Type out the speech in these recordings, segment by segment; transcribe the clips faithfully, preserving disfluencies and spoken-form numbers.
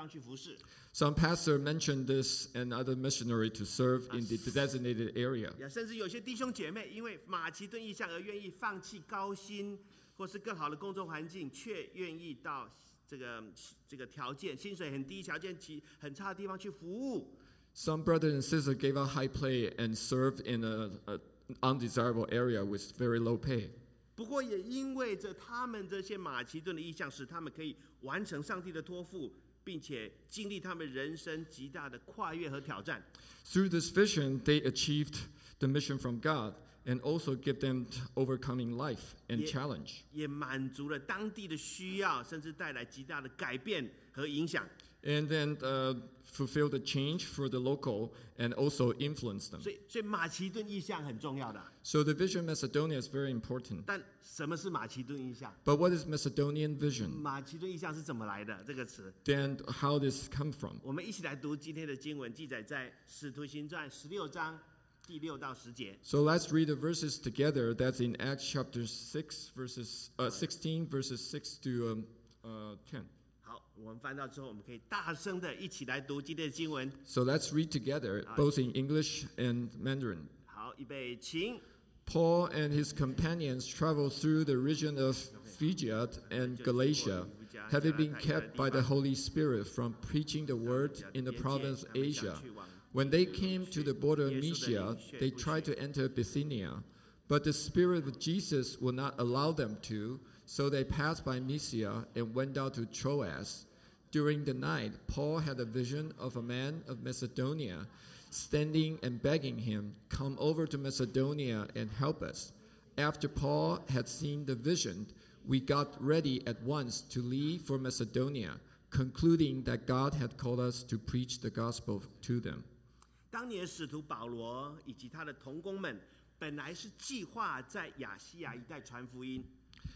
方去服侍。 Some pastor mentioned this and other missionary to serve in the designated area. 甚至有些弟兄姐妹因为马其顿意向而愿意放弃高薪或是更好的工作环境，却愿意到这个这个条件薪水很低、条件很差的地方去服务。 Some brothers and sisters gave up high pay and served in an undesirable area with very low pay. 不过也因为着他们这些马其顿的意向，使他们可以完成上帝的托付，并且经历他们人生极大的跨越和挑战。 Through this vision, they achieved the mission from God and also give them overcoming life and challenge. 也满足了当地的需要，甚至带来极大的改变和影响。 And then uh, fulfill the change for the local and also influence them. 所以，所以马其顿意向很重要的。 So the vision Macedonia is very important. 但什么是马其顿意向？ But what is Macedonian vision? 马其顿意向是怎么来的？这个词。 Then how does it come from? 我们一起来读今天的经文，记载在《使徒行传》十六章第六到十节。 So let's read the verses together. That's in Acts chapter six, verses uh, sixteen, verses six to um, uh, ten. 好，我们翻到之后，我们可以大声的一起来读今天的经文。 So let's read together, both in English and Mandarin. 好，预备，请。 Paul and his companions traveled through the region of Phrygia and Galatia, having been kept by the Holy Spirit from preaching the word in the province of Asia. When they came to the border of Mysia, they tried to enter Bithynia, but the Spirit of Jesus would not allow them to, so they passed by Mysia and went down to Troas. During the night, Paul had a vision of a man of Macedonia, standing and begging him, "Come over to Macedonia and help us." After Paul had seen the vision, we got ready at once to leave for Macedonia, concluding that God had called us to preach the gospel to them. 当年使徒保罗以及他的同工们，本来是计划在亚细亚一带传福音。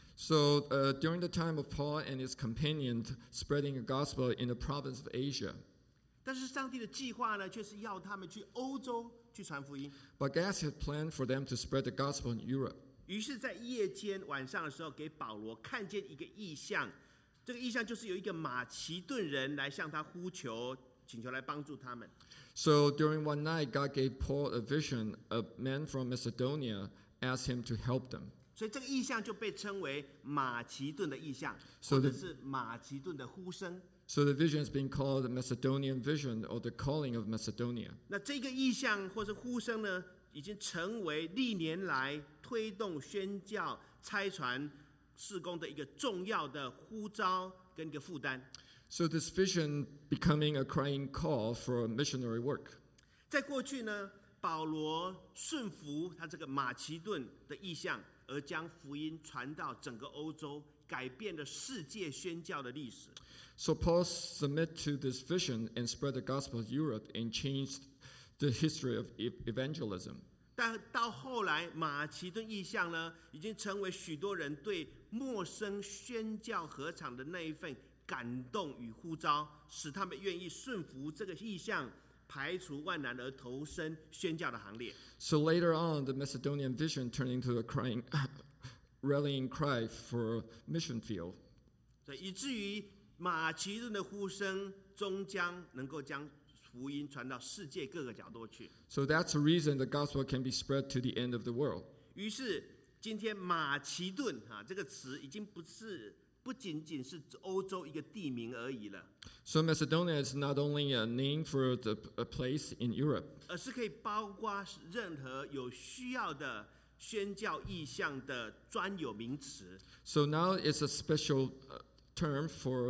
So uh, during the time of Paul and his companions spreading the gospel in the province of Asia. 但是上帝的计划呢，却是要他们去欧洲去传福音。 But God had planned for them to spread the gospel in Europe. 于是，在夜间晚上的时候，给保罗看见一个异象。这个异象就是有一个马其顿人来向他呼求，请求来帮助他们。 So during one night, God gave Paul a vision. A man from Macedonia asked him to help them. 所以这个异象就被称为马其顿的异象， So 或 the, 者是马其顿的呼声。 So the vision is being called the Macedonian vision or the calling of Macedonia. 那这个异象或是呼声呢，已经成为历年来推动宣教、差传事工的一个重要的呼召跟一个负担。 So this vision becoming a crying call for missionary work. 在过去呢，保罗顺服他这个马其顿的意向，而将福音传到整个欧洲，改变了世界宣教的历史。 So Paul submitted to this vision and spread the gospel of Europe and changed the history of evangelism. 但到后来，马其顿意象呢，已经成为许多人对陌生宣教合场的那一份感动与呼召，使他们愿意顺服这个意象，排除万难而投身宣教的行列。 So later on, the Macedonian vision turned into a crying, rallying cry for mission field. 所以以至于马其顿的呼声终将能够将福音传到世界各个角落去。 So that's the reason the gospel can be spread to the end of the world. 于是今天马其顿啊这个词已经不是不仅仅是欧洲一个地名而已了。 So Macedonia is not only a name for the, a place in Europe, 而是可以包括任何有需要的宣教意向的专有名词。 So now it's a special term for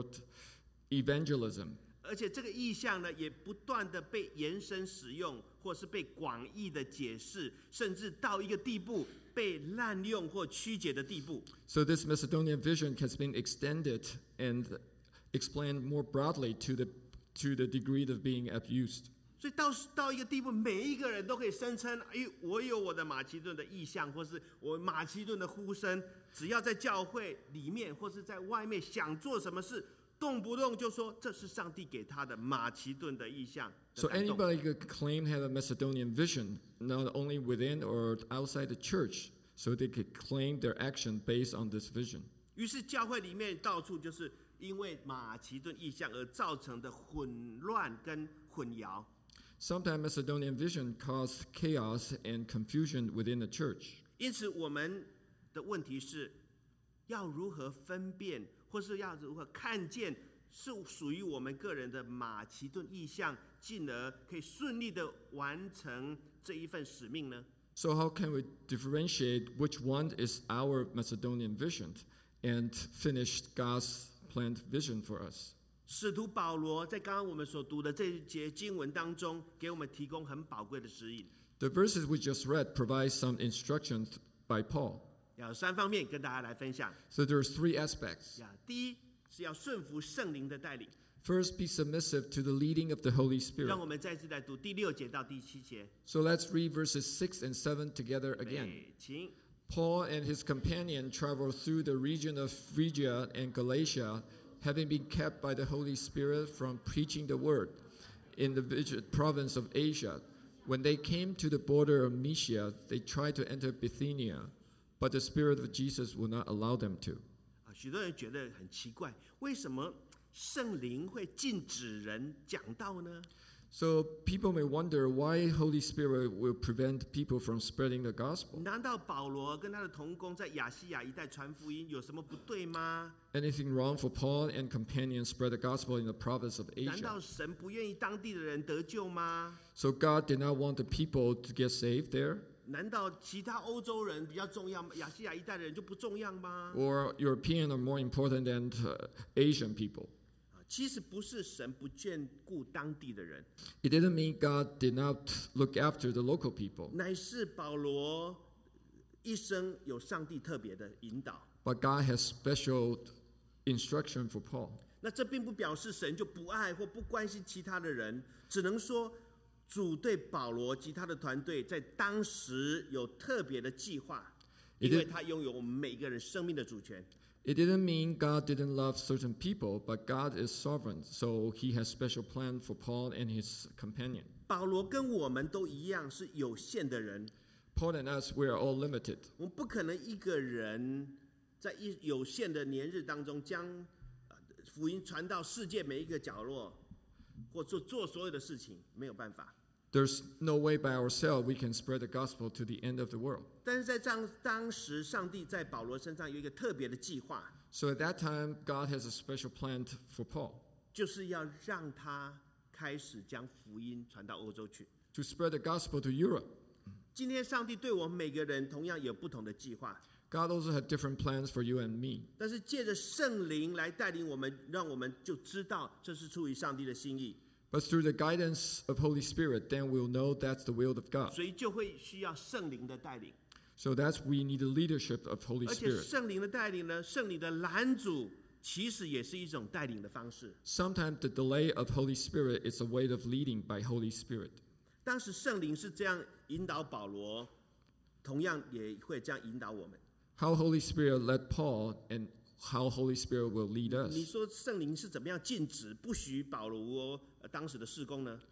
evangelism. 而且这个意象呢，也不断的被延伸使用，或是被广义的解释，甚至到一个地步被滥用或曲解的地步。 So this Macedonian vision has been extended and explained more broadly to the to the degree of being abused. 所以到到一个地步，每一个人都可以声称：“哎，我有我的马其顿的意象，或是我马其顿的呼声。”只要在教会里面或是在外面想做什么事，动不动就说这是上帝给他的马其顿的意象。 So anybody could claim to have a Macedonian vision, not only within or outside the church, so they could claim their action based on this vision. 于是教会里面到处就是因为马其顿异象而造成的混乱跟混淆。 Sometimes Macedonian vision caused chaos and confusion within the church. 因此，我们的问题是要如何分辨，或是要如何看见是属于我们个人的马其顿异象，进而可以顺利的完成这一份使命呢？ So how can we differentiate which one is our Macedonian vision and finish God's planned vision for us? 使徒保罗在刚刚我们所读的这一节经文当中，给我们提供很宝贵的指引。 The verses we just read provide some instructions by Paul. 有三方面跟大家来分享。 So there's three aspects. 第一是要顺服圣灵的带领。 First, be submissive to the leading of the Holy 让 Spirit. 我们再次来读第六节到第七节。 So let's read verses six and seven together again. 请 Paul and his companion traveled through the region of Phrygia and Galatia, having been kept by the Holy Spirit from preaching the word in the province of Asia. When they came to the border of Mysia, they tried to enter Bithynia, but the Spirit of Jesus would not allow them to. 许多人觉得很奇怪，为什么圣灵会禁止人讲道呢？ So people may wonder why Holy Spirit will prevent people from spreading the gospel. 难道保罗跟他的同工在亚细亚一带传福音有什么不对吗？ Anything wrong for Paul and companions spread the gospel in the province of 难道 Asia? 神不愿意当地的人得救吗？ So God did not want the people to get saved there? 难道其他欧洲人比较重要吗？亚细亚一带的人就不重要吗？ Or European are more important than uh, Asian people? 其实不是神不眷顾当地的人， It didn't mean God did not look after the local people, 乃是保罗一生有上帝特别的引导。 but God has special instruction for Paul. 那这并不表示神就不爱或不关心其他的人，只能说主对保罗及他的团队在当时有特别的计划，因为他拥有我们每一个人生命的主权。 It didn't mean God didn't love certain people, but God is sovereign, so he has special plan for Paul and his companion. 保罗跟我们都一样是有限的人， Paul and us, we are all limited. 我们不可能一个人在一有限的年日当中将呃福音传到世界每一个角落，或做做所有的事情，没有办法。 There's no way by ourselves we can spread the gospel to the end of the world. 但是在当当时，上帝在保罗身上有一个特别的计划， So at that time, God has a special plan t- for Paul 就是要让他开始将福音传到欧洲去。 to spread the gospel to Europe. 今天，上帝对我们每个人同样有不同的计划， God also had different plans for you and me. 但是借着圣灵来带领我们，让我们就知道这是出于上帝的心意， But through the guidance of Holy Spirit, then we'll know that's the will of God. 所以就会需要圣灵的带领。 So that's we need the leadership of Holy 而且 Spirit. 圣灵的带领呢，圣灵的拦阻其实也是一种带领的方式。 Sometimes the delay of Holy Spirit is a way of leading by Holy Spirit. 当时圣灵是这样引导保罗，同样也会这样引导我们。 How Holy Spirit led Paul and how Holy Spirit will lead 你 us. 说圣灵是怎么样禁止不许保罗、呃、当时的事工呢？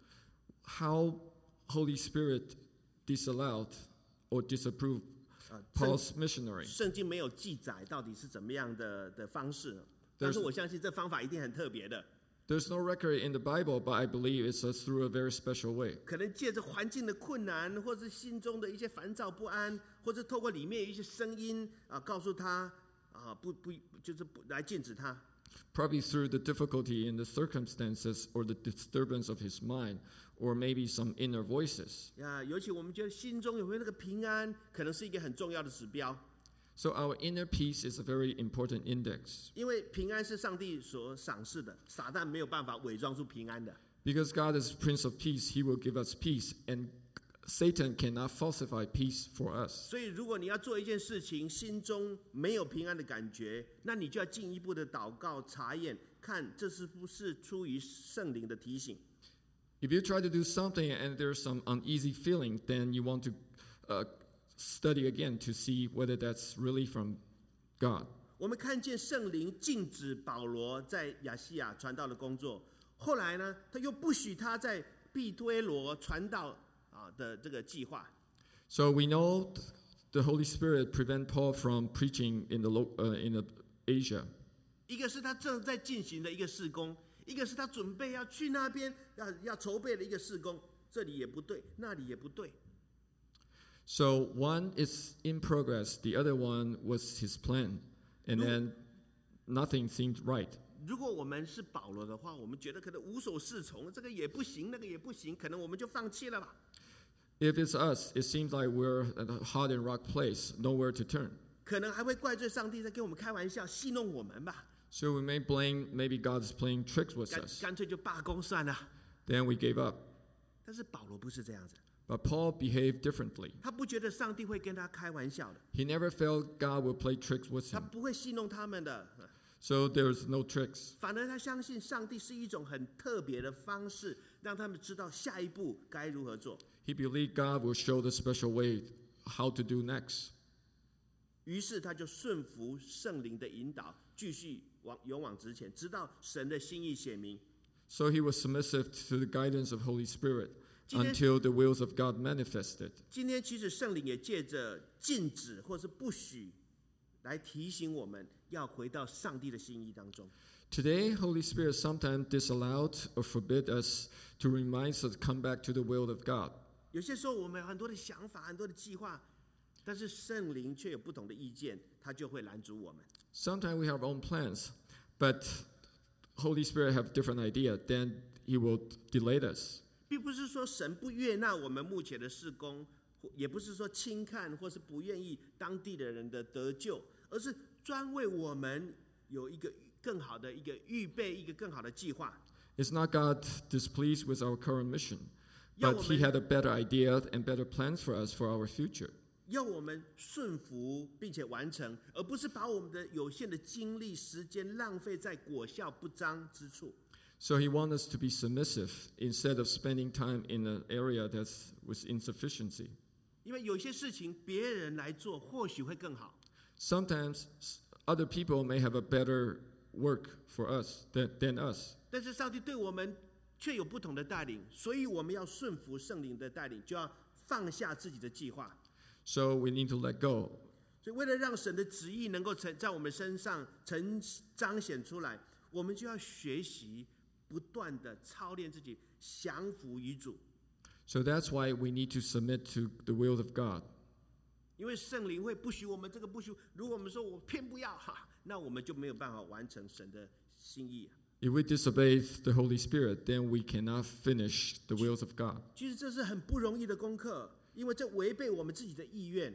How Holy Spirit disallowed or disapproved 啊，圣 Paul's missionary. 圣经没有记载到底是怎么样的的方式，但是我相信这方法一定很特别的， There's no record in the Bible, but I believe it's uh, through a very special way. 可能借着环境的困难，或是心中的一些烦躁不安，或者透过里面有一些声音啊，告诉他啊，不不，就是不来禁止他。 Probably through the difficulty in the circumstances or the disturbance of his mind, or maybe some inner voices. 呀，尤其我们觉得心中有没有那个平安，可能是一个很重要的指标， So our inner peace is a very important index. 因为平安是上帝所赏识的，撒旦没有办法伪装出平安的。 Because God is Prince of Peace, He will give us peace, and Satan cannot falsify peace for us. 所以，如果你要做一件事情，心中没有平安的感觉，那你就要进一步的祷告查验，看这是不是出于圣灵的提醒。 If you try to do something and there's some uneasy feeling, then you want to uh, study again to see whether that's really from God. 我们看见圣灵禁止保罗在亚细亚传道的工作，后来呢，他又不许他在庇推罗传道啊的这个计划。 So we know the Holy Spirit prevent Paul from preaching in the lo- uh, in the Asia. 一个是他正在进行的一个事工，一个是他准备要去那边要要筹备的一个事工，这里也不对，那里也不对。 So one is in progress, the other one was his plan, and then nothing seemed right. 如果我们是保罗的话，我们觉得可能无所适从，这个也不行，那个也不行，可能我们就放弃了吧。 If it's us, it seems like we're at a hard and rock place, nowhere to turn. 可能还会怪罪上帝在跟我们开玩笑，戏弄我们吧。 So we may blame maybe God is playing tricks with 干 us. 干脆就罢工算了。 Then we gave up. 但是保罗不是这样子， But Paul behaved differently. 他不觉得上帝会跟他开玩笑的， He never felt God would play tricks with 他 him. 不会戏弄他们的， So there's no tricks. 反而他相信上帝是一种很特别的方式，让他们知道下一步该如何做。 He believed God will show the special way how to do next. 于是他就顺服圣灵的引导，继续往勇往直前，直到神的心意显明。 So he was submissive to the guidance of Holy Spirit 今天- until the wills of God manifested. 今天其实圣灵也借着禁止或是不许，来提醒我们要回到上帝的心意当中。 Today, Holy Spirit sometimes disallowed or forbid us to remind us to come back to the will of God. 有些时候我们有很多的想法，很多的计划，但是圣灵却有不同的意见，他就会拦阻我们。 Sometimes we have our own plans, but Holy Spirit have different idea, then he will delay us. 并不是说神不悦纳我们目前的事工，也不是说轻看或是不愿意当地的人的得救，而是专为我们有一个更好的一个预备，一个更好的计划。 It's not God displeased with our current mission, 要 but 我 he 们- had a better idea and better plans for us for our future. 要我们顺服并且完成，而不是把我们的有限的精力、时间浪费在果效不彰之处。 So he wants us to be submissive instead of spending time in an area that's with insufficiency. 因为有些事情别人来做，或许会更好， Sometimes s- other people may have a better work for us than, than us. 但是上帝对我们却有不同的带领，所以我们要顺服圣灵的带领，就要放下自己的计划。 So we need to let go. 所以，为了让神的旨意能够成在我们身上成彰显出来，我们就要学习不断的操练自己，降服于主。 So that's why we need to submit to the will of God. 因为圣灵会不许我们这个不许，如果我们说我偏不要哈，那我们就没有办法完成神的心意。 If we disobey the Holy Spirit, then we cannot finish the wills of God. 其实这是很不容易的功课，因为这违背我们自己的意愿。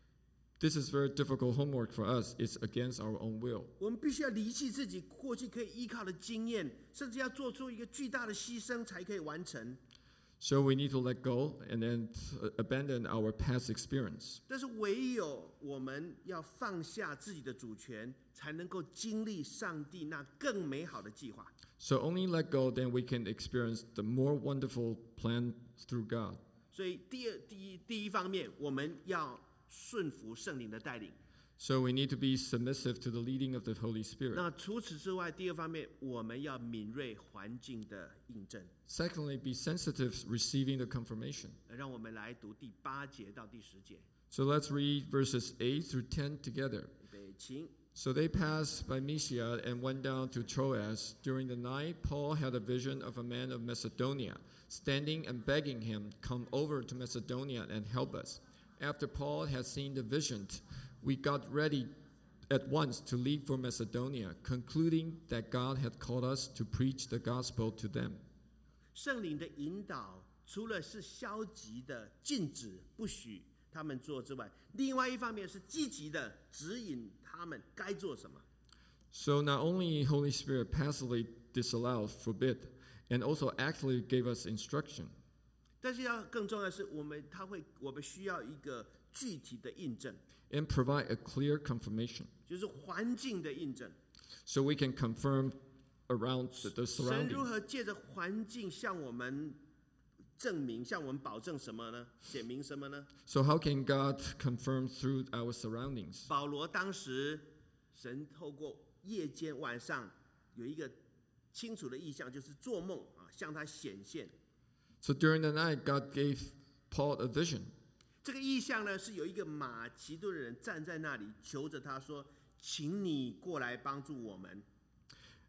This is very difficult homework for us. It's against our own will. 我们必须要离弃自己过去可以依靠的经验，甚至要做出一个巨大的牺牲才可以完成。 So we need to let go and then uh, abandon our past experience. 但是唯有我们要放下自己的主权，才能够经历上帝那更美好的计划。 So only let go, then we can experience the more wonderful plan through God. 所以第二、第一、第一方面，我们要顺服圣灵的带领。 So we need to be submissive to the leading of the Holy Spirit. 那除此之外，第二方面，我们要敏锐环境的印证。 Secondly, be sensitive receiving the confirmation. 让我们来读第八节到第十节。 So let's read verses eight through ten together. 预备，请。 So they passed by Mysia and went down to Troas. During the night, Paul had a vision of a man of Macedonia, standing and begging him, "Come over to Macedonia and help us." After Paul had seen the vision, we got ready at once to leave for Macedonia, concluding that God had called us to preach the gospel to them. 圣灵的引导，除了是消极的禁止不许他们做之外，另外一方面是积极的指引他们该做什么。 So not only Holy Spirit passively disallowed, forbid, and also actively gave us instruction. 但是要更重要的是，我们他会，我们需要一个具体的印证， And provide a clear confirmation, 就是环境的印证。 so we can confirm around the, the 神如 surrounding. 何借着环境向我们证明、向我们保证什么呢？显明什么呢？ So how can God confirm through our surroundings? 保罗当时，神透过夜间晚上有一个清楚的意象，就是做梦啊，向他显现。 So during the night, God gave Paul a vision. 这个意象呢，是有一个马其顿人站在那里，求着他说：“请你过来帮助我们。”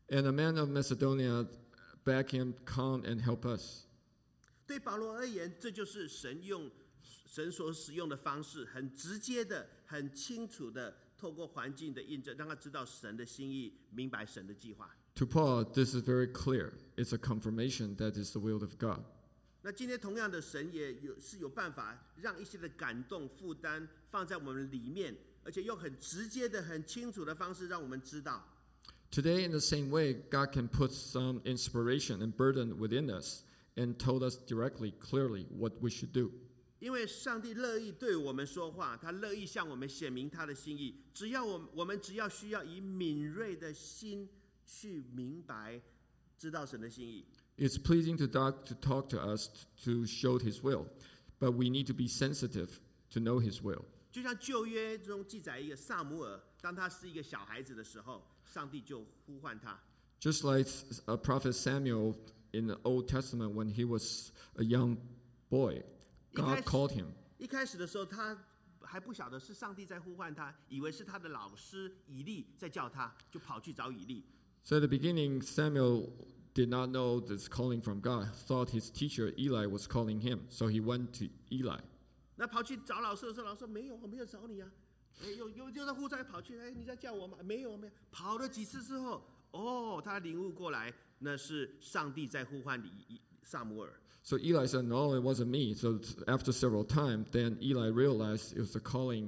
And the men of Macedonia begged him, come and help us. 对保罗而言，这就是神用神所使用的方式，很直接的、很清楚的，透过环境的印证，让他知道神的心意，明白神的计划。 To Paul, this is very clear. It's a confirmation that it's the will of God. 那今天同样的，神也有是有办法让一些的感动负担放在我们里面，而且用很直接的、很清楚的方式让我们知道。 Today, in the same way, God can put some inspiration and burden within us and told us directly, clearly, what we should do. 因为上帝乐意对我们说话，他乐意向我们显明他的心意。只要我们我们只要需要以敏锐的心去明白，知道神的心意。 It's pleasing to God to talk to us to show His will, but we need to be sensitive to know His will. 就像旧约中记载一个撒母耳，当他是一个小孩子的时候，上帝就呼唤他。 Just like a prophet Samuel in the Old Testament, when he was a young boy, God called him. 一开始的时候，他还不晓得是上帝在呼唤他，以为是他的老师以利在叫他，就跑去找以利。 So at the beginning, Samuel did not know this calling from God, thought his teacher Eli was calling him, so he went to Eli. 那跑去找老师的时候，老师说没有，我没有找你啊。哎，有有有在呼召，跑去，哎，你在叫我吗？没有没有。跑了几次之后，哦，他领悟过来，那是上帝在呼唤你撒母耳。 So Eli said, no, it wasn't me. So after several times, then Eli realized it was a calling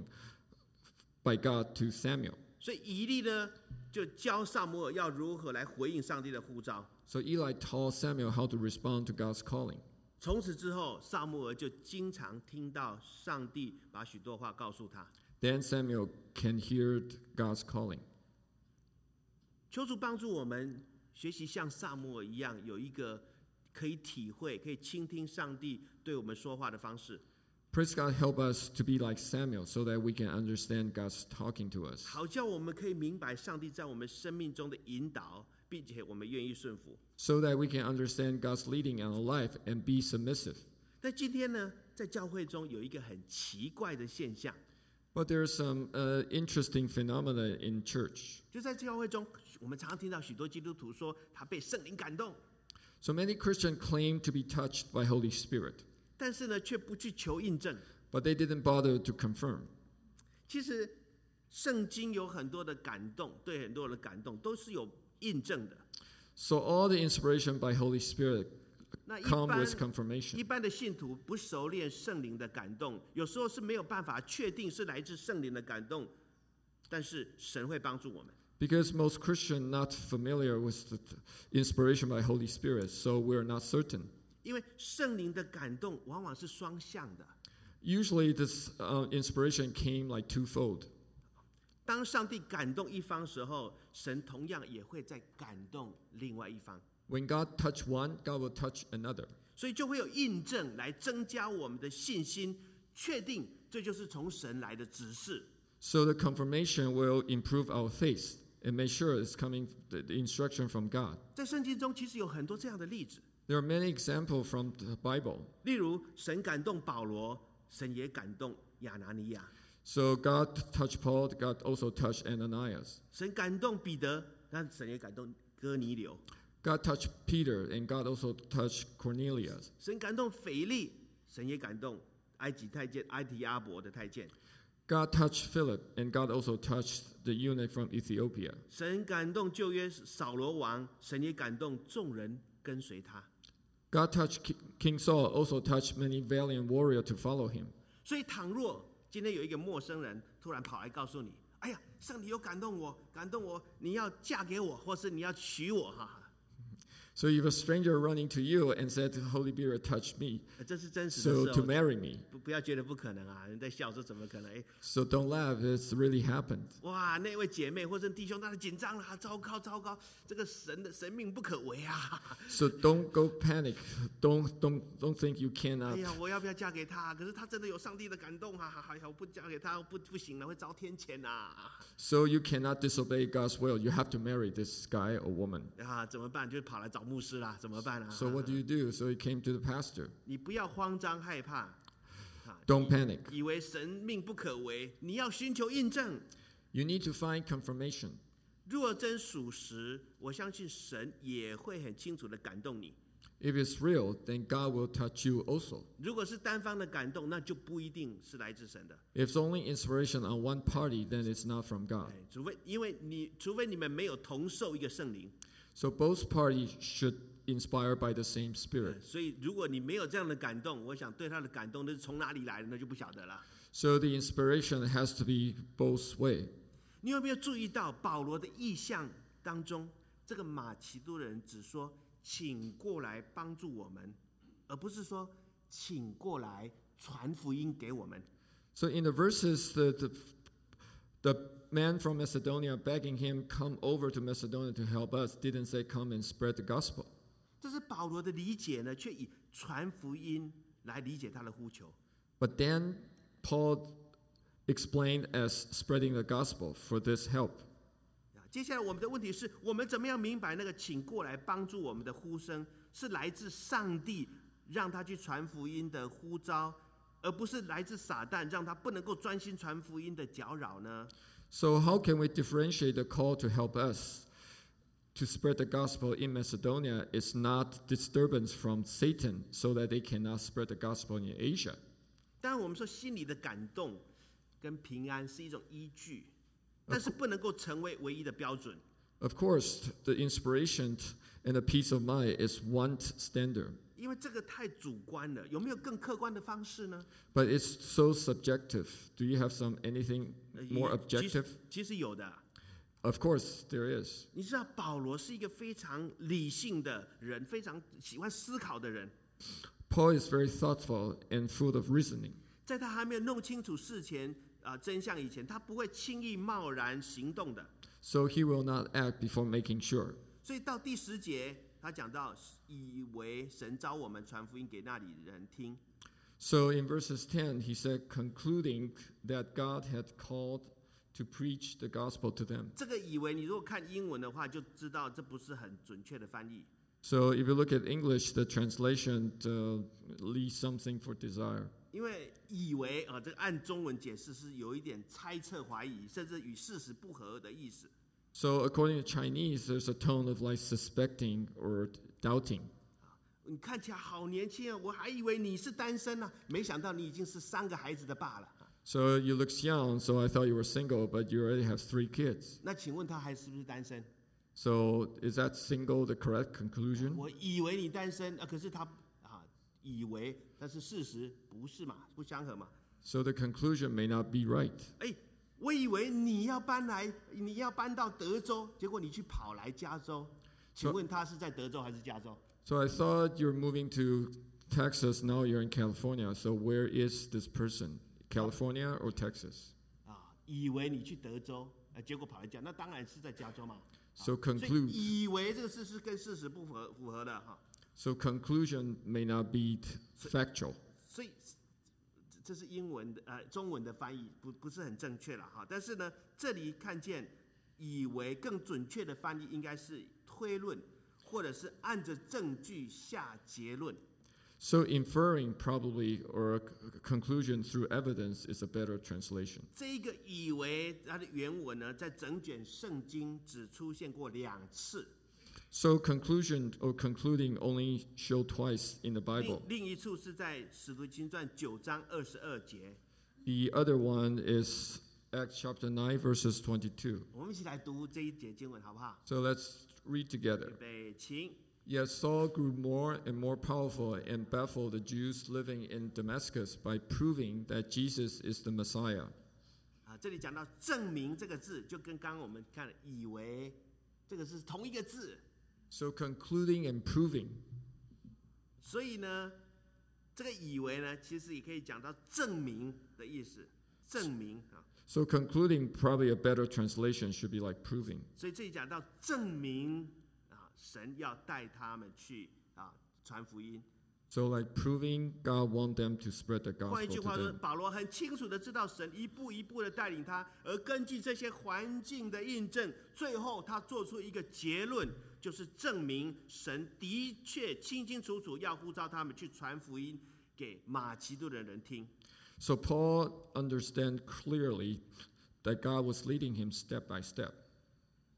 by God to Samuel. 所以以利呢，就教撒母耳要如何来回应上帝的呼召。 So Eli taught Samuel how to respond to God's calling. 从此之后，撒母耳就经常听到上帝把许多话告诉他。 Then Samuel can hear God's calling. 求主帮助我们学习像撒母耳一样，有一个可以体会、可以倾听上帝对我们说话的方式。 Praise God, help us to be like Samuel so that we can understand God's talking to us. 好叫我们可以明白上帝在我们生命中的引导，并且我们愿意顺服。 So that we can understand God's leading in our life and be submissive. 但今天呢，在教会中有一个很奇怪的现象。 But there's some uh, interesting phenomena in church. 就在教会中，我们常常听到许多基督徒说他被圣灵感动。 So many Christians claim to be touched by Holy Spirit. 但是呢，却不去求印证。 But they didn't bother to confirm. 其实，圣经有很多的感动，对很多人的感动都是有印证的。 So all the inspiration by Holy Spirit 那一 come 般 with confirmation. 一般的信徒不熟练圣灵的感动，有时候是没有办法确定是来自圣灵的感动，但是神会帮助我们。 Because most Christians not familiar with the inspiration by Holy Spirit, so we're not certain. 因为圣灵的感动往往是双向的。 Usually this uh, inspiration came like twofold. 当上帝感动一方时候，神同样也会在感动另外一方。 When God touch one, God will touch another. 所以就会有印证来增加我们的信心，确定这就是从神来的指示。 So the confirmation will improve our faith and make sure it's coming the instruction from God. 在圣经中其实有很多这样的例子。 There are many examples from the Bible. 例如，神感动保罗，神也感动亚拿尼亚。 So God touched Paul, God also touched Ananias. 神感动彼得，但神也感动哥尼流。 God touched Peter, and God also touched Cornelius. 神感动腓利，神也感动埃及太监埃提阿伯的太监。 God touched Philip, and God also touched the eunuch from Ethiopia. 神感动旧约扫罗王，神也感动众人跟随他。 God touched King Saul, also touched many valiant warriors to follow him. 所以，倘若今天有一个陌生人突然跑来告诉你：“哎呀，上帝有感动我，感动我，你要嫁给我，或是你要娶我。”哈。 So if a stranger running to you and said, "The Holy Spirit touched me," 这是真实的 so to marry me. 不不要觉得不可能啊！人在笑说怎么可能？哎 So don't laugh, it's really happened. 哇，那位姐妹或者弟兄，他紧张了、啊，糟糕糟糕，这个神的神命不可违啊！ So don't go panic. Don't don't don't think you 哎 cannot. 呀，我要不要嫁给他？可是他真的有上帝的感动啊！哎呀，我不嫁给他不不行了，会遭天谴啊！ So you cannot disobey God's will. You have to marry this guy or woman. 啊，怎么办？就跑来找牧师啦，怎么办啊 So what do you do? So he came to the pastor. 你不要慌张害怕， Don't panic. 以为神命不可违，你要寻求印证。 You need to find confirmation. 若真属实，我相信神也会很清楚的感动你。 If it's real, then God will touch you also. 如果是单方的感动，那就不一定是来自神的。 If it's only inspiration on one party, then it's not from God. 除非因为你，除非你们没有同受一个圣灵。 So both parties should inspired by the same Spirit. 所以如果你没有这样的感动，我想对他的感动那是从哪里来的，那就不晓得了。 So the inspiration has to be both way. 你有没有注意到保罗的意象当中，这个马其顿人只说请过来帮助我们，而不是说请过来传福音给我们。 So in the verses, the, the, the man from Macedonia begging him come over to Macedonia to help us didn't say come and spread the gospel. 这是保罗的理解呢，却以传福音来理解他的呼求。 But then Paul explained as spreading the gospel for this help. 接下来我们的问题是，我们怎么样明白那个请过来帮助我们的呼声是来自上帝让他去传福音的呼召，而不是来自撒旦让他不能够专心传福音的搅扰呢？ So how can we differentiate the call to help us to spread the gospel in Macedonia is not disturbance from Satan so that they cannot spread the gospel in Asia? 当然我们说心里的感动跟平安是一种依据，但是不能够成为唯一的标准。 Of course, the inspiration and the peace of mind is one standard. 因为这个太主观了，有没有更客观的方式呢？ But it's so subjective. Do you have some anything more 其实 objective? 其实有的。 Of course, there is. 你知道保罗是一个非常理性的人，非常喜欢思考的人。 Paul is very thoughtful and full of reasoning. 在他还没有弄清楚事前啊、呃、真相以前，他不会轻易贸然行动的。 So he will not act before making sure. 所以到第十节，他讲到以为神召我们传福音给那里人听。 So in verses ten, he said, concluding that God had called to preach the gospel to them. 这个以为你如果看英文的话，就知道这不是很准确的翻译。 So if you look at English, the translation uh, leaves something for desire. 因为以为啊，这个按中文解释是有一点猜测、怀疑，甚至与事实不合的意思。 So according to Chinese, there's a tone of like suspecting or doubting. 你看起来好年轻啊，我还以为你是单身呢、啊，没想到你已经是三个孩子的爸了。 So you look young, so I thought you were single, but you already have three kids. 那请问他还是不是单身？ So is that single the correct conclusion? 我以为你单身啊，可是他啊以为，但是事实不是嘛，不相合嘛。 So the conclusion may not be right. 哎，我以为你要搬来，你要搬到德州，结果你去跑来加州，请问他是在德州还是加州？ So I thought you're moving to Texas, now you're in California. So where is this person? California or Texas? 啊，以为你去德州，呃，结果跑来加，那当然是在加州嘛。 So 所 conclude. 以以为这个事是跟事实不符合符合的哈。 So conclusion may not be t- factual. 所以这是英文的呃中文的翻译不不是很正确了哈。但是呢，这里看见以为更准确的翻译应该是推论，或者是按着证据下结论。 So inferring probably or a c- conclusion through evidence is a better translation. 这一个以为它的原文呢，在整卷圣经只出现过两次。 So conclusion or concluding only show twice in the 另 Bible. 另一处是在使徒行传九章二十二节。 The other one is Acts chapter nine, verses twenty-two. 我们一起来读这一节经文好不好？ So let's read 预 together. 备，请。 Yet Saul grew more and more powerful and baffled the Jews living in Damascus by proving that Jesus is the Messiah. 啊，这里讲到证明这个字，就跟刚刚我们看以为这个是同一个字， So concluding and proving. 所以呢，这个以为呢，其实也可以讲到证明的意思，证明啊。 So concluding, probably a better translation should be like proving. 所以这里讲到证明啊，神要带他们去啊传福音。 So like proving God want them to spread the 换一 gospel 句 to 话说， them. 保罗很清楚的知道神一步一步的带领他，而根据这些环境的印证，最后他做出一个结论，就是证明神的确清清楚楚要呼召他们去传福音给马其顿的人听。 So Paul understand clearly that God was leading him step by step.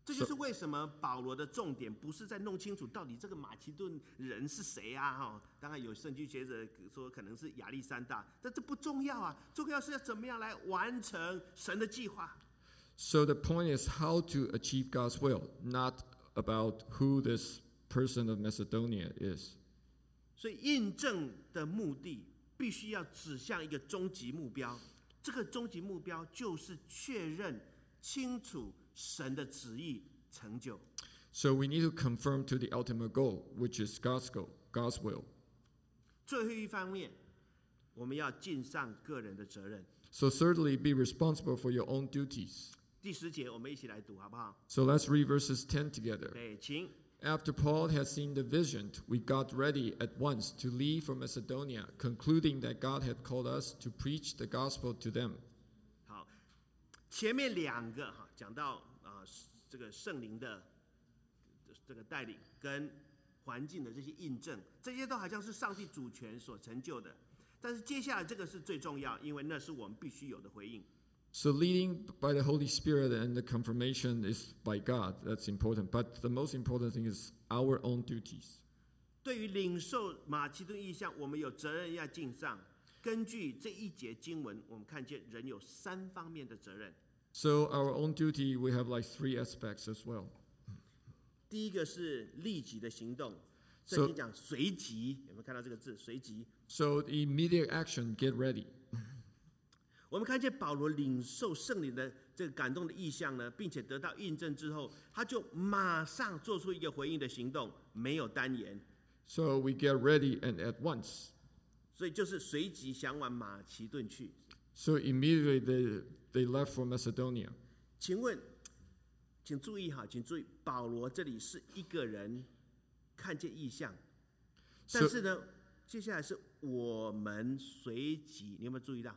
这就是为什么保罗的重点不是在弄清楚到底这个马其顿人是谁啊？哈，当然有圣经学者说可能是亚历山大，但这不重要啊，重要是要怎么样来完成神的计划。 So the point is how to achieve God's will, not about who this person of Macedonia is. 所以印证的目的必须要指向一个终极目标，这个终极目标就是确认清楚神的旨意成就。 So we need to confirm to the ultimate goal, which is God's goal, God's will. 最后一方面，我们要尽上个人的责任。 So thirdly, be responsible for your own duties. 第十节，我们一起来读好不好？ So let's read verses ten together. 对，请。 After Paul had seen the vision, we got ready at once to leave for Macedonia, concluding that God had called us to preach the gospel to them. 好，前面两个哈讲到啊、呃、这个圣灵的这个带领跟环境的这些印证，这些都好像是上帝主权所成就的。但是接下来这个是最重要，因为那是我们必须有的回应。 So leading by the Holy Spirit and the confirmation is by God. That's important. But the most important thing is our own duties. 对于领受马其顿意象，我们有责任要尽上。根据这一节经文，我们看见人有三方面的责任。 So our own duty, we have like three aspects as well. 第一个是立即的行动，圣经讲随即，有没有看到这个字？随即。 So immediate action, get ready. 我们看见保罗领受圣灵的这个感动的意象呢，并且得到印证之后，他就马上做出一个回应的行动，没有单言。 So we get ready and at once. 所以就是随即想往马其顿去。 So immediately they they left for Macedonia. 请问，请注意哈，请注意，保罗这里是一个人看见异象，但是呢，接下来是我们随即，你有没有注意到？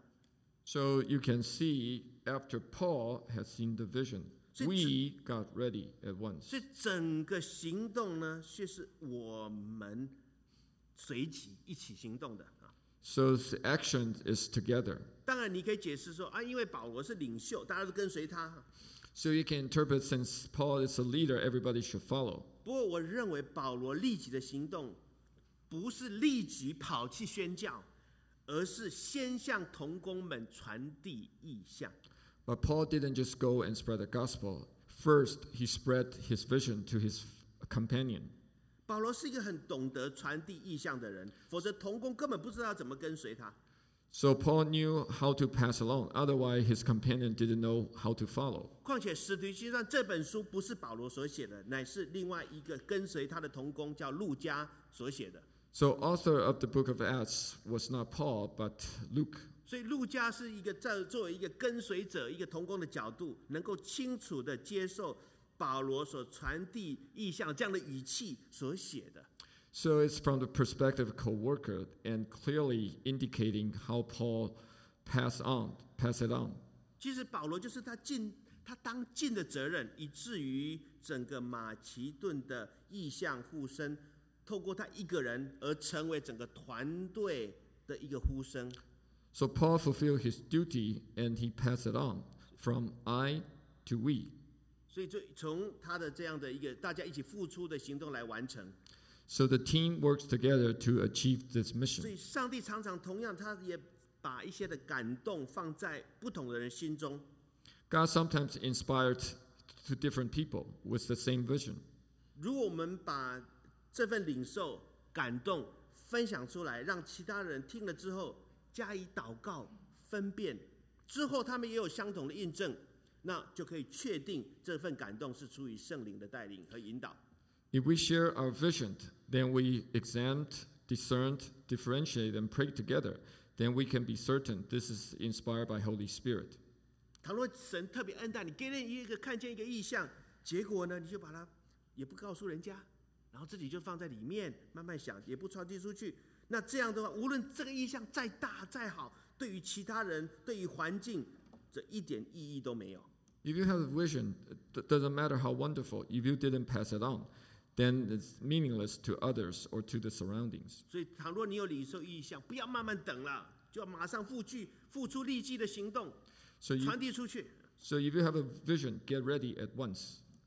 So you can see after Paul had seen the vision, we got ready at once. 所以整个行动呢，却是我们随即一起行动的啊。 So the action is together. 当然，你可以解释说啊，因为保罗是领袖，大家都跟随他。 So you can interpret since Paul is a leader, everybody should follow. 不过，我认为保罗立即的行动，不是立即跑去宣教。而是先向同工们传递意象。 But Paul didn't just go and spread the gospel. First, he spread his vision to his companion. 保罗是一个很懂得传递意象的人，否则同工根本不知道怎么跟随他。 So Paul knew how to pass along. Otherwise, his companion didn't know how to follow. 况且《使徒行传》这本书不是保罗所写的，乃是另外一个跟随他的同工叫路加所写的。 So author of the book of Acts was not Paul, but Luke. 所以路加是一个在作为一个跟随者、一个同工的角度，能够清楚的接受保罗所传递意象这样的语气所写的。 So it's from the perspective of co-worker and clearly indicating how Paul pass on, pass it on. 其实保罗就是他尽他当尽的责任，以至于整个马其顿的意象呼声。透过他一个人而成为整个团队的一个呼声。 So Paul fulfilled his duty and he passed it on from I to we. 所以就从他的这样的一个大家一起付出的行动来完成。 So the team works together to achieve this mission. 所以上帝常常同样，他也把一些的感动放在不同的人心中。 God sometimes inspired to different people with the same vision. 如果我们把这份领受感动分享出来，让其他人听了之后加以祷告分辨，之后他们也有相同的印证，那就可以确定这份感动是出于圣灵的带领和引导。 If we share our vision, then we examined, discerned, differentiate, and pray together, then we can be certain this is inspired by Holy Spirit. 倘若神特别恩待你，给人一个看见一个异象，结果呢，你就把它也不告诉人家。然后自己就放在里面慢慢想，也不传递出去。那这样的话，无论这个意象再大再好，对于其他人、对于环境，这一点意义都没有。 If you have a vision, it doesn't matter how wonderful. If you didn't pass it on, then it's meaningless to others or to the surroundings. 所以，倘若你有领受意象，不要慢慢等了，就要马上付去、付出立即的行动， So you, 传递出去。 so if you have a vision, get ready at once.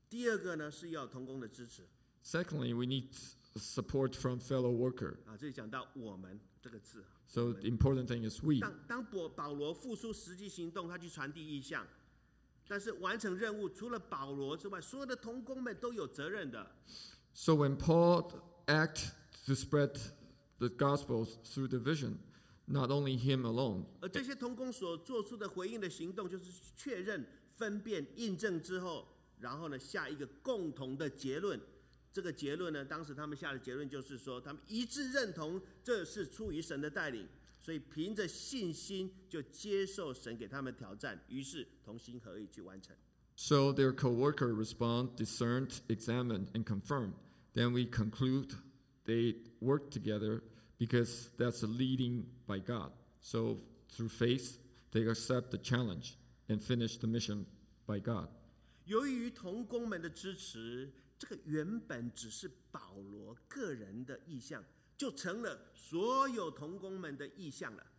第二个呢是要同工的支持。 Secondly, we need support from fellow worker. 啊，这里讲到我们这个字。 So the important thing is we. 当当保保罗付出实际行动，他去传递意象，但是完成任务除了保罗之外，所有的同工们都有责任的。 So when Paul acted to spread the gospel through the vision, not only him alone. 而这些同工所做出的回应的行动，就是确认、分辨、印证之后，然后呢下一个共同的结论。这个结论呢，当时他们下的结论就是说，他们一致认同这是出于神的带领，所以凭着信心就接受神给他们挑战，于是同心合意去完成。 So their co-worker respond, discerned, examined, and confirmed. Then we conclude they work together because that's a leading by God. So through faith, they accept the challenge and finish the mission by God. 由于同工们的支持，这个原本只是保罗个人的意向，就成了所有同工们的意向了。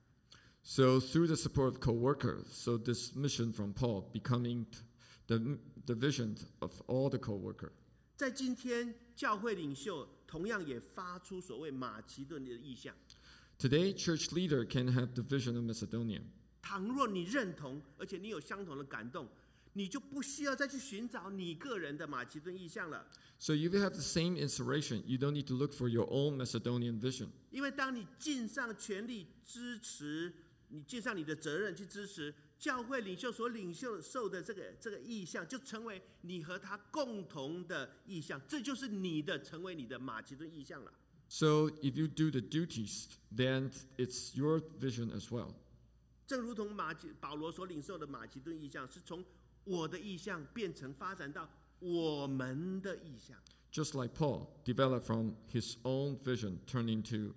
So through the support of co-workers, so this mission from Paul becoming the, the vision of all the co-workers. 在今天，教会领袖同样也发出所谓马其顿的意向。 Today, church leader can have the vision of Macedonia. 倘若你认同，而且你有相同的感动，你就不需要再去寻找你个人的马其顿意向了。 So if you have the same inspiration, you don't need to look for your own Macedonian vision. 因为当你尽上全力支持，你尽上你的责任去支持教会领袖所领袖受的这个这个意向，就成为你和他共同的意向，这就是你的，成为你的马其顿意向了。 So if you do the duties, then it's your vision as well. 正如同马其保罗所领受的马其顿意向，是从我的意向变成发展到我们的意向。 Just like Paul developed from his own vision, turned into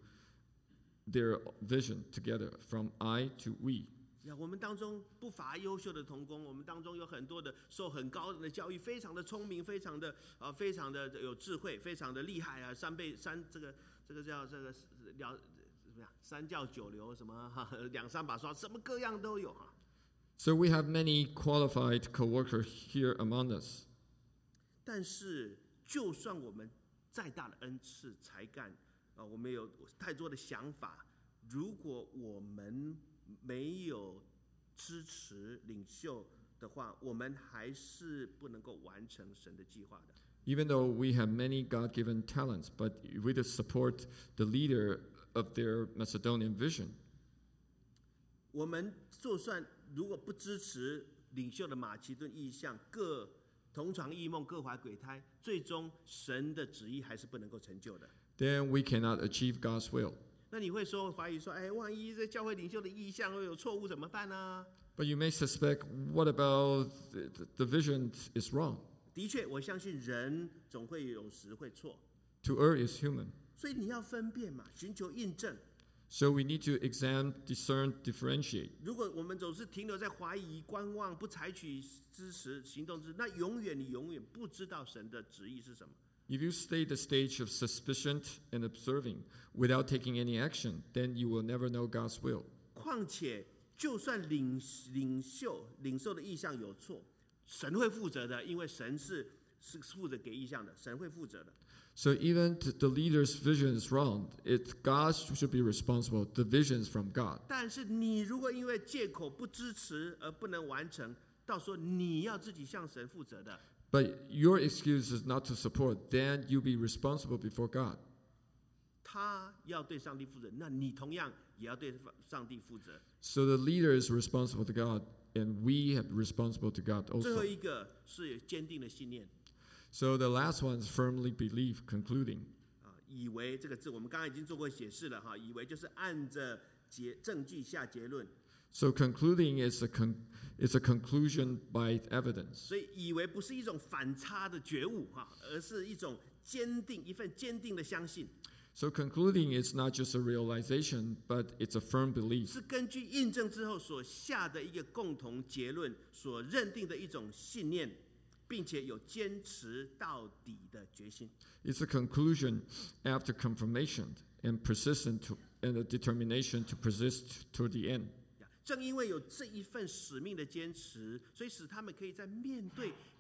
their vision together, from I to we. 我们当中不乏优秀的同工，我们当中有很多的受很高的教育，非常的聪明，非常的呃，非常的有智慧，非常的厉害啊！三倍三这个这个叫这个了怎么样？三教九流什么哈，两三把刷，什么各样都有哈。 So we have many qualified co-workers here among us. 但是，就算我们再大的恩赐才干啊，我们有太多的想法，如果我们没有支持领袖的话，我们还是不能够完成神的计划的。 Even though we have many God-given talents, but we to support the leader of their Macedonian vision. 我们就算如果不支持领袖的马其顿意向，各同床异梦，各怀鬼胎，最终神的旨意还是不能够成就的。 Then we cannot achieve God's will. 那你会说怀疑说，哎，万一这教会领袖的意向会有错误怎么办呢？ But you may suspect, what about the, the vision is wrong? 的确，我相信人总会有时会错。 To err is human. 所以你要分辨嘛，寻求印证。 So we need to examine, discern, differentiate. 如果我们总是停留在怀疑、观望，不采取支持行动之，那永远你永远不知道神的旨意是什么。 If you stay the stage of suspicion and observing without taking any action, then you will never know God's will. 况且，就算领领袖领受的意向有错，神会负责的，因为神是是负责给意向的，神会负责的。 So even the leader's vision is wrong. It's God should be responsible. The vision is from God. 但是你如果因为借口不支持而不能完成，到时候你要自己向神负责的。 But your excuse is not to support, then you'll be responsible before God. 他要对上帝负责，那你同样也要对上帝负责。 So the leader is responsible to God, and we have responsible to God 最后 also. 一个是坚定的信念。 So the last one is firmly believe, concluding. 啊，以为这个字我们刚刚已经做过解释了哈，以为就是按着结证据下结论。 So concluding is a con- is a conclusion by evidence. 所以以为不是一种反差的觉悟哈，而是一种坚定，一份坚定的相信。 So concluding is not just a realization, but it's a firm belief. 是根据印证之后所下的一个共同结论，所认定的一种信念，并且有坚持到底的决心。 It's a conclusion after confirmation and persistent to, and a determination to persist toward the end. 正因为有这一份使命的坚持，所以使他们可以在面对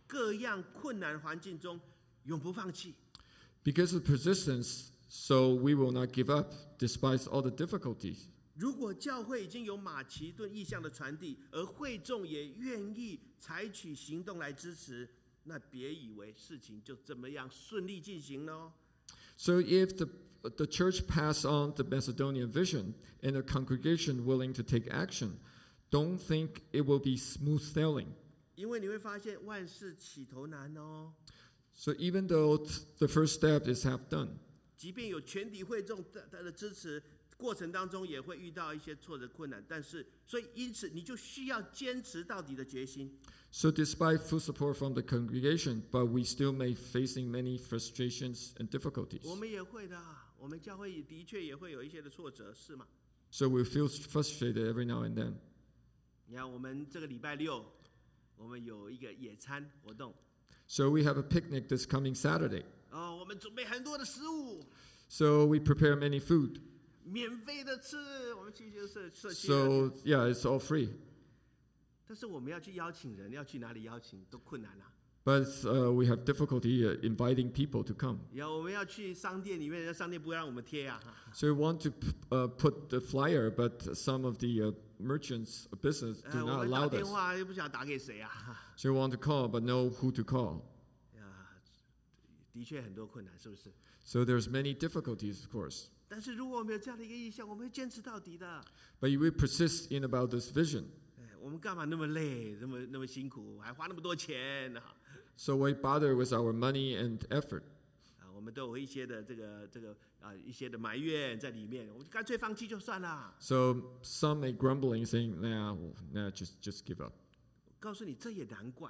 各样困难环境中永不放弃。 Because of persistence, so we will not give up despite all the difficulties. 如果教会已经有马其顿意象的传递，而会众也愿意采取行动来支持，那别以为事情就这么样顺利进行了。 So if the, the church pass on the Macedonian vision and the congregation willing to take action, don't think it will be smooth sailing. 因为你会发现万事起头难哦。 So even though the first step is half done, 即便有全体会众的支持，过程当中也会遇到一些挫折困难，但是所以因此你就需要坚持到底的决心。 So despite full support from the congregation, but we still may facing many frustrations and difficulties. 我们也会的，我们教会的确也会有一些的挫折，是吗？ So we feel frustrated every now and then. 你看，我们这个礼拜六，我们有一个野餐活动。 So we have a picnic this coming Saturday. 哦，我们准备很多的食物。 So we prepare many food. 免费的吃，我们去就是社区。 So yeah, it's all free. 但是我们要去邀请人，要去哪里邀请都困难啊。 But uh, we have difficulty uh, inviting people to come. 然后我们要去商店里面，商店不会让我们贴啊。 So we want to uh, put the flyer, but some of the uh, merchants of business do 呃，我 not 们 allow 打电 this. 话又不晓得打给谁啊。 So we want to call, but know who to call. 呀，的确很多困难，是不是？ So there's many difficulties, of course. 但是如果我们有这样的一个意向，我们会坚持到底的。 But you will persist in about this vision. 哎，我们干嘛那么累，那么那么辛苦，还花那么多钱啊？ So why bother with our money and effort? 啊，我们都有一些的这个这个啊一些的埋怨在里面，我们干脆放弃就算了。 So some may grumbling, saying, "Nah, nah, just just give up." 告诉你，这也难怪。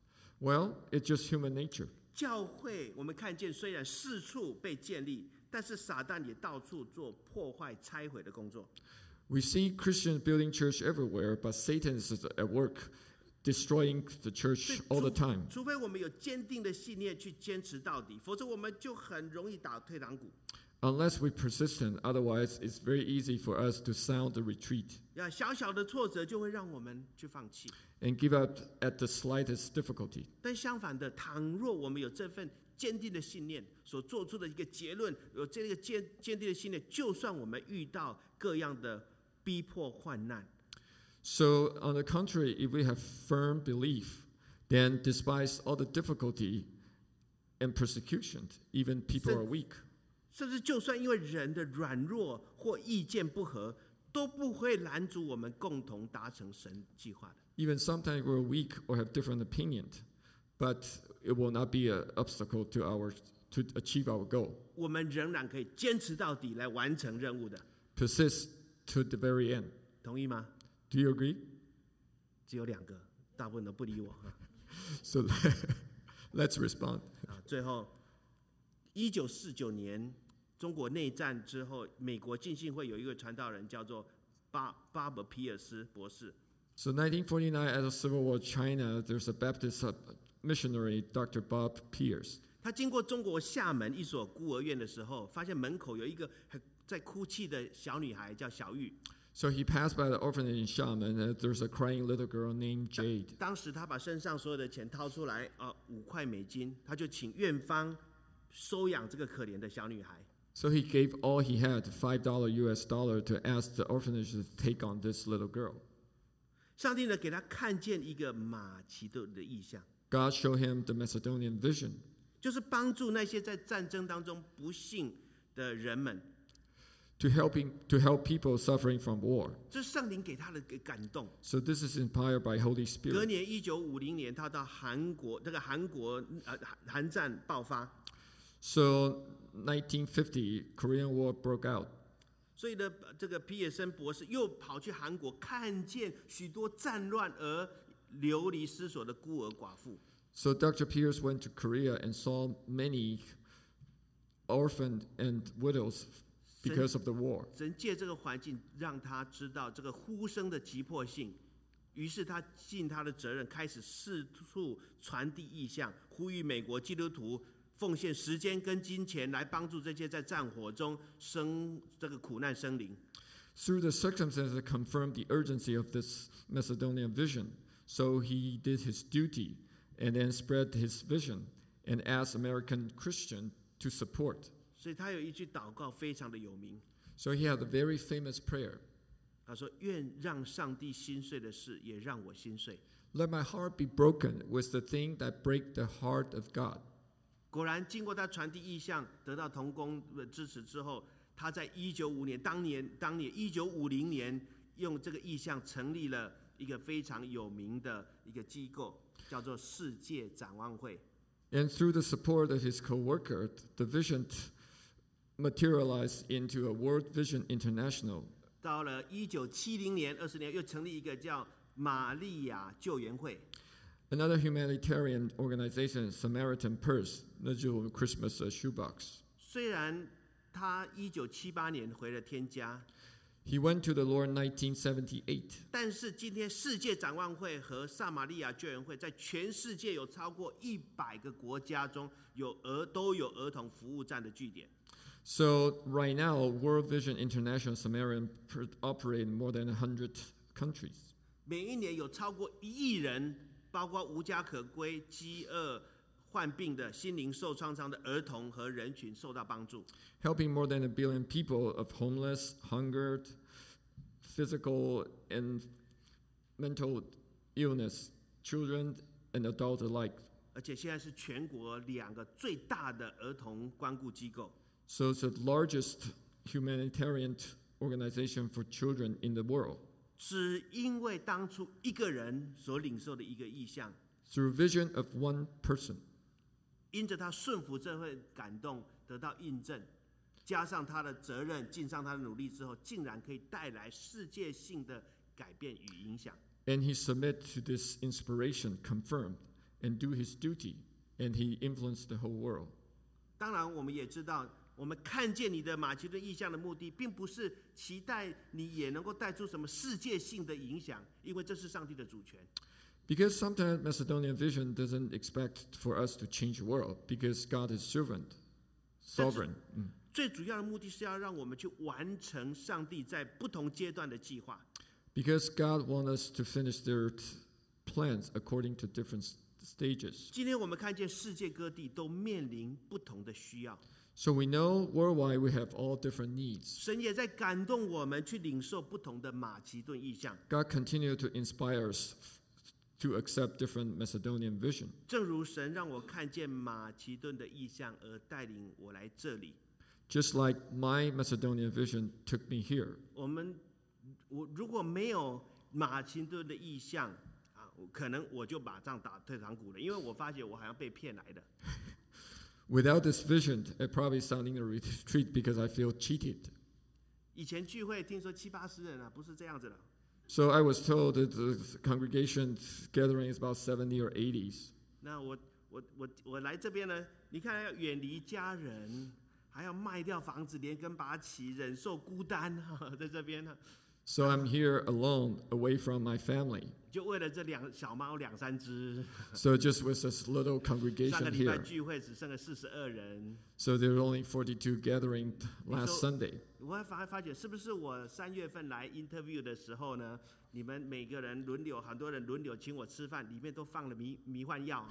Well, it's just human nature. 教会我们看见，虽然四处被建立，但是撒旦也到处做破坏、拆毁的工作。 We see Christians building church everywhere, but Satan is at work, destroying the church all the time. 除非我们有坚定的信念去坚持到底，否则我们就很容易打退堂鼓。 Unless we persistent, otherwise it's very easy for us to sound the retreat 呀，小小的挫折就会让我们去放弃。 and give up at the slightest difficulty. 但相反的，倘若我们有这份坚定的信念，所做出的一个结论，有这个坚坚定的信念，就算我们遇到各样的逼迫患难， So on the contrary, if we have firm belief, then despite all the difficulty and persecution, even people are weak. 甚至就算因为人的软弱或意见不合，都不会拦阻我们共同达成神计划的。 Even sometimes we're weak or have different opinion, but it will not be an obstacle to our to achieve our goal. 我们仍然可以坚持到底来完成任务的， Persist to the very end. 同意吗？ Do you agree? 只有两个，大部分都不理我。 So let's respond. 啊，最后，一九四九年中国内战之后，美国浸信会有一个传道人叫做巴巴伯皮尔斯博士。 So nineteen forty-nine, at the Civil War China, there's a Baptist missionary, Doctor Bob Pierce. 他经过中国厦门一所孤儿院的时候，发现门口有一个在哭泣的小女孩，叫小玉。 So he passed by the orphanage in Xiamen, and there's a crying little girl named Jade. 当时他把身上所有的钱掏出来，啊，五块美金，他就请院方收养这个可怜的小女孩。 So he gave all he had, five dollars U S dollar, to ask the orphanage to take on this little girl. 上帝呢，给他看见一个马其顿的意象， God showed him the Macedonian vision, 就是帮助那些在战争当中不幸的人们。 to helping to help people suffering from war. 这是圣灵给他的感动。 So this is inspired by Holy 隔 Spirit. 年一九五零年，他到韩国，这个韩国呃韩韩战爆发， So nineteen fifty, Korean War broke out. 所以呢，这个皮尔森博士又跑去韩国，看见许多战乱而流离失所的孤儿寡妇。 So Doctor Pierce went to Korea and saw many orphaned and widows because of the war. 神借这个环境让他知道这个呼声的急迫性，于是他尽他的责任，开始四处传递意象，呼吁美国基督徒奉献时间跟金钱来帮助这些在战火中生这个苦难生灵。 Through the circumstances that confirmed the urgency of this Macedonian vision, so he did his duty and then spread his vision and asked American Christians to support. 所以他有一句祷告非常的有名， So he had a very famous prayer. 他说：“愿让上帝心碎的事，也让我心碎。” Let my heart be broken with the thing that break the heart of God. 果然，经过他传递意向，得到同工的支持之后，他在一九五年，当年当年一九五零年，用这个意向成立了一个非常有名的一个机构，叫做世界展望会。 And through the support of his co-worker, the vision materialized into a World Vision International. 到了一九七零年，二十年又成立一个叫玛利亚救援会。 Another humanitarian organization, Samaritan Purse, 那就是我们 Christmas shoebox. 虽然他一九七八年回了天家， He went to the Lord in nineteen seventy-eight. 但是今天世界展望会和撒玛利亚救援会在全世界有超过一百个国家中有儿都有儿童服务站的据点。 So right now, World Vision International Samaritan operate in more than one hundred countries. 每一年有超过一亿人，包括无家可归、饥饿、患病的、心灵受创伤的儿童和人群受到帮助。 Helping more than a billion people of homeless, hungered, physical and mental illness, children and adults alike. 而且现在是全国两个最大的儿童关顾机构。 So it's the largest humanitarian organization for children in the world. 只因为当初一个人所领受的一个意向， Through vision of one person. 因着他顺服这份感动得到印证，加上他的责任，尽上他的努力之后，竟然可以带来世界性的改变与影响。 And he submit to this inspiration, confirmed, and do his duty, and he influenced the whole world. 当然，我们也知道，我们看见你的马其顿意向的目的，并不是期待你也能够带出什么世界性的影响，因为这是上帝的主权。 Because sometimes Macedonian vision doesn't expect for us to change the world, because God is servant, sovereign. 最主要的目的是要让我们去完成上帝在不同阶段的计划。 Because God wants us to finish their plans according to different stages. 今天我们看见世界各地都面临不同的需要。 So we know worldwide we have all different needs. 神也在感动我们去领受不同的马其顿意象。 God continues to inspire us to accept different Macedonian vision. 正如神让我看见马其顿的意象而带领我来这里。 Just like my Macedonian vision took me here. 我们我如果没有马其顿的意象啊，可能我就马上打退堂鼓了，因为我发觉我好像被骗来的。 Without this vision, I probably sounding a retreat because I feel cheated. 以前聚会听说七八十人啊，不是这样子的。 So I was told that the congregation gathering is about seventy or eighties. 那我我我我来这边呢，你看要远离家人，还要卖掉房子，连根拔起，忍受孤单哈，在这边呢。 So I'm here alone, away from my family. 就为了这两小猫两三只。 So just with this little 上个 congregation 礼拜 here. 聚会只剩了四十二人。 So there were only forty-two gathering last Sunday. 我还发发觉，是不是我三月份来 interview 的时候呢？你们每个人轮流，很多人轮流请我吃饭，里面都放了迷迷幻药。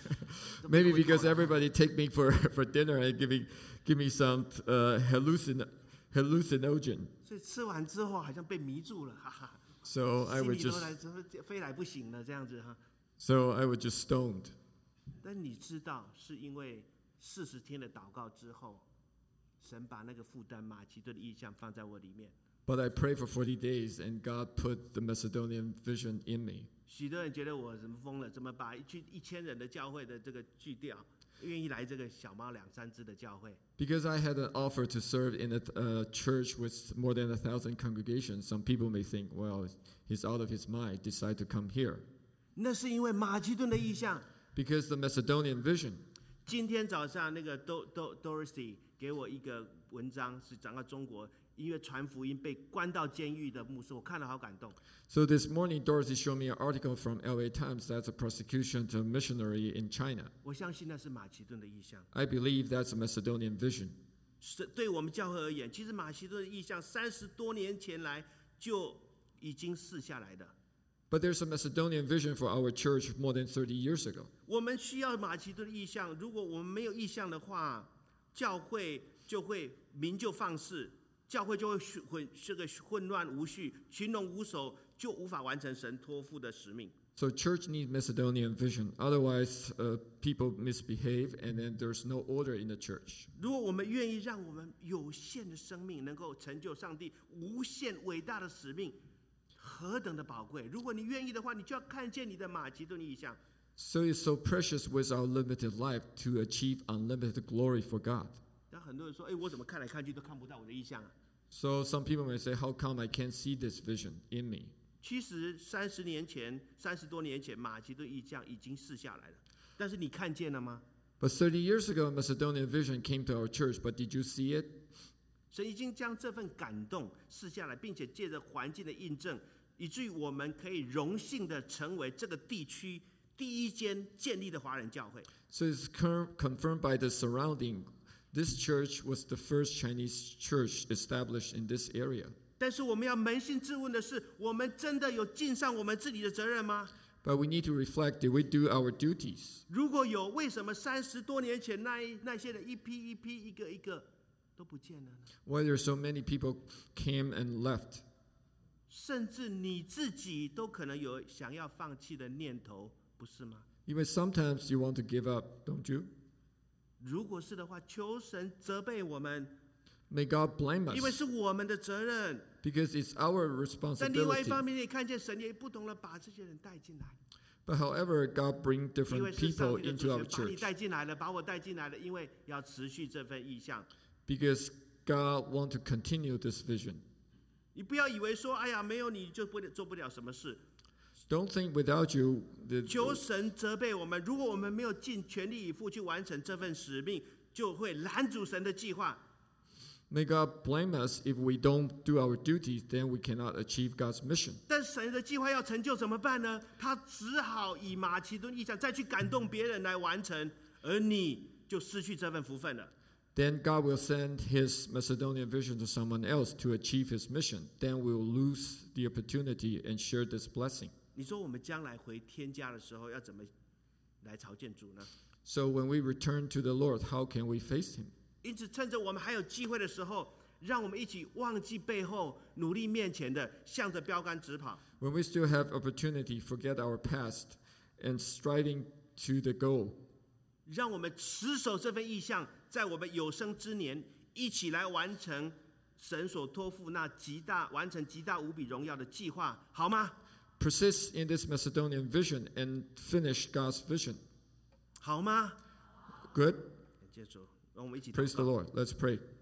Maybe because everybody take me for, for dinner and give me, give me some uh, hallucin, hallucinogen. 所以吃完之后好像被迷住了，哈哈。 So I 心 was 里都 just 来，非来不行了，这样子哈。 so I was just stoned. 但你知道，是因为四十天的祷告之后，神把那个负担马其顿的意象放在我里面。 But I prayed for forty days, and God put the Macedonian vision in me. 许多人觉得我怎么疯了？怎么把一去一千人的教会的这个锯掉，愿意来这个小猫两三只的教会？ Because I had an offer to serve in a uh, church with more than a thousand congregations, some people may think, well, he's out of his mind, decide to come here. 那是因为马其顿的意象。 Because the Macedonian vision. 今天早上那个 Do Do Dorothy 给我一个文章，是讲到中国因为传福音被关到监狱的牧师，我看了好感动。 So this morning, Dorothy showed me an article from L A Times that's a prosecution to a missionary in China. 我相信那是马其顿的意象。 I believe that's a Macedonian vision. 是对我们教会而言，其实马其顿的意象三十多年前来就已经试下来的。 But there's a Macedonian vision for our church more than thirty years ago. 我们需要马其顿的意象，如果我们没有意象的话，教会就会民就放肆，教会就会混这个混乱无序，群龙无首，就无法完成神托付的使命。 So church needs Macedonian vision. Otherwise, uh, people misbehave, and then there's no order in the church. 如果我们愿意让我们有限的生命能够成就上帝无限伟大的使命，何等的宝贵！如果你愿意的话，你就要看见你的马其顿意象。 So it's so precious with our limited life to achieve unlimited glory for God. 但很多人说：“哎，我怎么看来看去都看不到我的意象啊？” So some people may say, "How come I can't see this vision in me?" 其实三十年前、三十多年前，马其顿意象已经示下来了，但是你看见了吗？ But thirty years ago, Macedonian vision came to our church, but did you see it? 神已经将这份感动示下来，并且借着环境的印证，以至于我们可以荣幸的成为这个地区第一间建立的华人教会。 So it's confirmed by the surrounding. This church was the first Chinese church established in this area. 但是我们要扪心自问的是，我们真的有尽上我们自己的责任吗？ But we need to reflect, did we do our duties? 如果有，为什么三十多年前那一那些人一批一批、一个一个都不见了呢？ Why there so many people came and left? 甚至你自己都可能有想要放弃的念头，不是吗？ Even sometimes you want to give up, don't you? 如果是的话，求神责备我们， May God blame 因为 us 是我们的责任。 because it's our 但另外一 responsibility. 方面，你也看见神也不同的把这些人带进来， But however, God brings 因为 different 是上 people 帝的 into 主 our 权把你 church 带进来了，把我带进来了，因为要持续这份意向。 because God wants to continue this vision. 你不要以为说，哎呀，没有你就不做不了什么事。 Don't think without you, the, 求神责备我们，如果我们没有尽全力以赴去完成这份使命，就会拦阻神的计划。 may God blame us if we don't do our duties, then we cannot achieve God's mission. 但神的计划要成就怎么办呢？他只好以马其顿意象再去感动别人来完成，而你就失去这份福分了。 Then God will send his Macedonian vision to someone else to achieve his mission. Then we'll lose the opportunity and share this blessing. 你说我们将来回天家的时候要怎么来朝见主呢？ So when we return to the Lord, how can we face him? 因此，趁着我们还有机会的时候，让我们一起忘记背后，努力面前的，向着标杆直跑。 When we still have opportunity, forget our past and striving to the goal. 让我们持守这份意向，在我们有生之年，一起来完成神所托付那极大、完成极大无比荣耀的计划，好吗？ Persist in this Macedonian vision and finish God's vision. 好吗？ Good? 接着，让我们一起祷 Praise the 告。 Lord. Let's pray.